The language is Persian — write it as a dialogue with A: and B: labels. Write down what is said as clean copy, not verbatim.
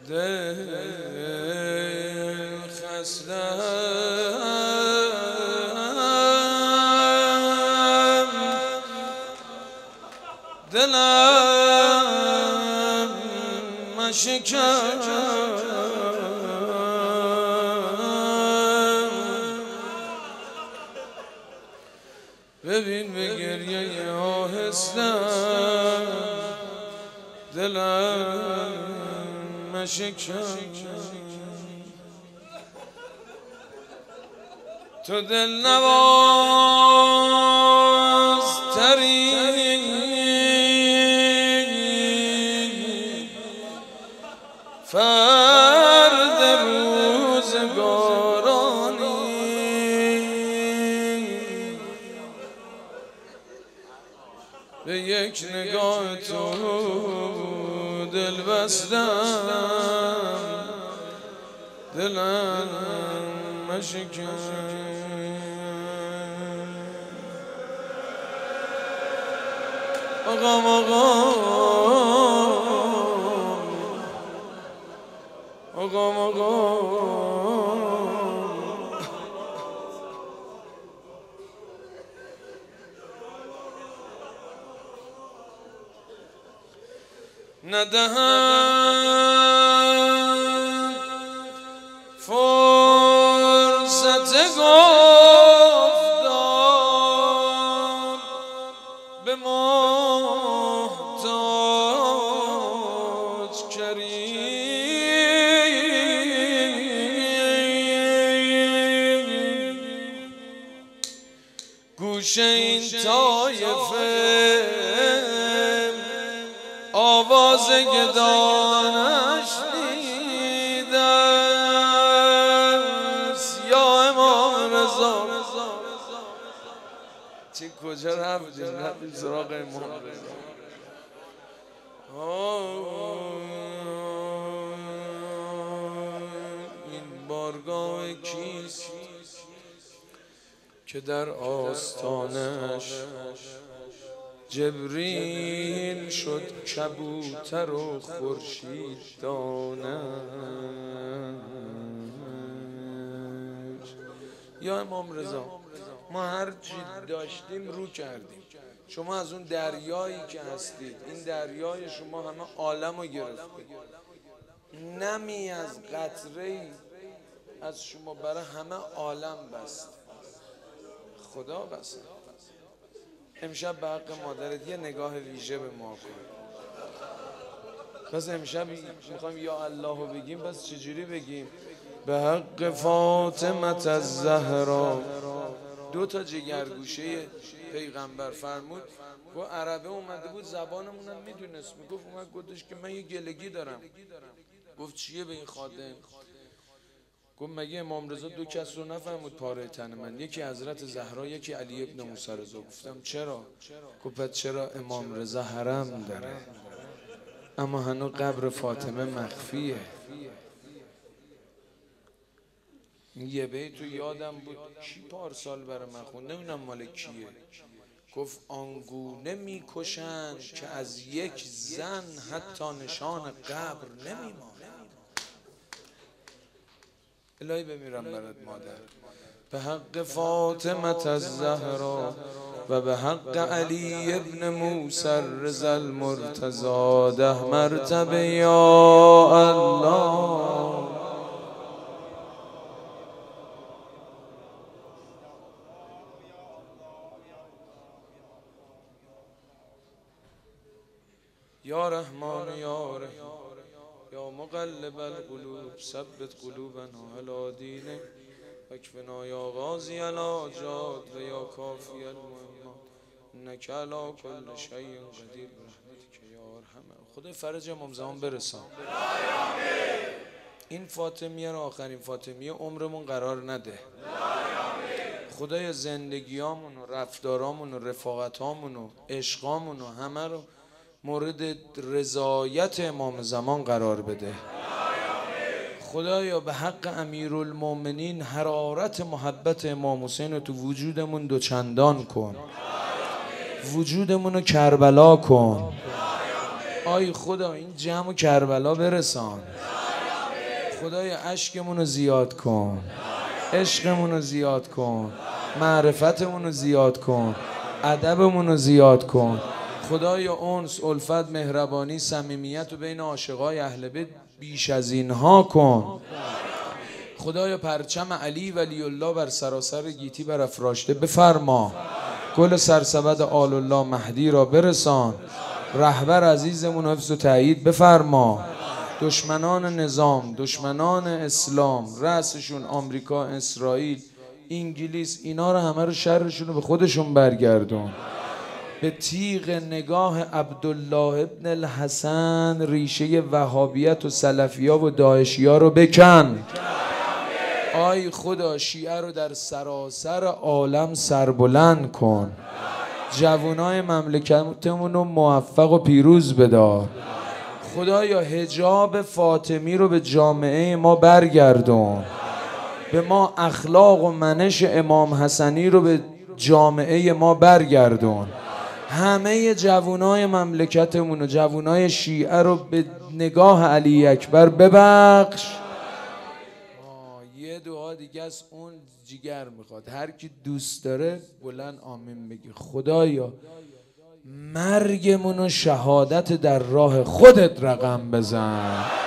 A: دل خستم دلم مشکن ببین به گریه آهستم دلم مشکن تو دلنواز ترین فرد روزگارانی به یک نگاه تو دل بستم دلم مشکن آقام ندهند فرصت گفتار به محتاج کریم گوشه این طایفه آواز گدانش دیده است یا امام رضا چه کجا رفتیم سراغ امام رضا این بارگاه کیست که در آستانش جبریل شد کبوتر و خورشید دانش یا امام رضا ما هر چی داشتیم رو کردیم شما از اون دریایی که هستید این دریای شما همه عالم رو گرفته نمی از قطره‌ای از شما برای همه عالم بست خدا بست امشب به حق مادرت یه نگاه ویژه به ما کن پس امشب میخوایم یا الله رو بگیم پس چجوری بگیم به حق فاطمه الزهرا دو تا جگرگوشه پیغمبر فرمود و عربه اومده بود زبانمونم میدونست میگفت اومد گفتش که من یه گلگی دارم گفت چیه به این خادم گفت مگه امام رضا دو کس رو نفهمود پاره تن من یکی حضرت زهرا یکی علی ابن موسی رضا گفتم چرا گفت پس چرا امام رضا حرم داره اما هنوز قبر فاطمه مخفیه یه بیت تو یادم بود کی پارسال برای من خوند نمیدونم مال کیه گفت آنگونه میکشند که از یک زن حتی نشان قبر نمیماند الهی بمیرم برات مادر به حق فاطمه الزهرا و به حق علی ابن موسی رضا المرتضی 10 مرتبه یا الله یا رحمان یا رحیم یا مقلب القلوب ثبت قلوبنا علی دینک واکفنا یا غازی الحاجات و یا کافی المهمات انک علی کل شیء قدیر برحمتک یا ارحم خدا فرج امام زمان برسان این فاطمیه رو آخرین فاطمیه عمرمون قرار نده خدای زندگیامون و رفتارامون و رفاقتامون و عشقامون و همه رو مورد رضایت امام زمان قرار بده خدایا به حق امیرالمومنین حرارت محبت امام حسین رو تو وجودمون دوچندان کن وجودمون رو کربلا کن آی خدا این جمع کربلا برسان خدای اشکمون رو زیاد کن، عشقمون رو زیاد کن، معرفتمون رو زیاد کن، ادبمون رو زیاد کن. خدایا انس، الفت، مهربانی، صمیمیت و بین عاشقای اهل بیت بیش از اینها کن. خدایا پرچم علی ولی الله بر سراسر گیتی برافراشته بفرما. گل سرسبد آل الله مهدی را برسان. رهبر عزیزمون حفظ و تأیید بفرما. دشمنان نظام، دشمنان اسلام، رأسشون آمریکا، اسرائیل، انگلیس، اینا رو همه رو شرشون رو به خودشون برگردون. به تیغ نگاه عبدالله ابن الحسن ریشه وهابیت و سلفیا و داعشیا رو بکن. آی خدا شیعه رو در سراسر عالم سربلند کن. جوانای مملکتمون رو موفق و پیروز بدار. خدایا حجاب فاطمی رو به جامعه ما برگردون. به ما اخلاق و منش امام حسنی رو به جامعه ما برگردون. همه جوانای مملکتمون و جوانای شیعه رو به نگاه علی اکبر ببخش. یه دعا دیگه از اون جگر میخواد، هر کی دوست داره بلند آمین بگی. خدایا مرگمون و شهادت در راه خودت رقم بزن.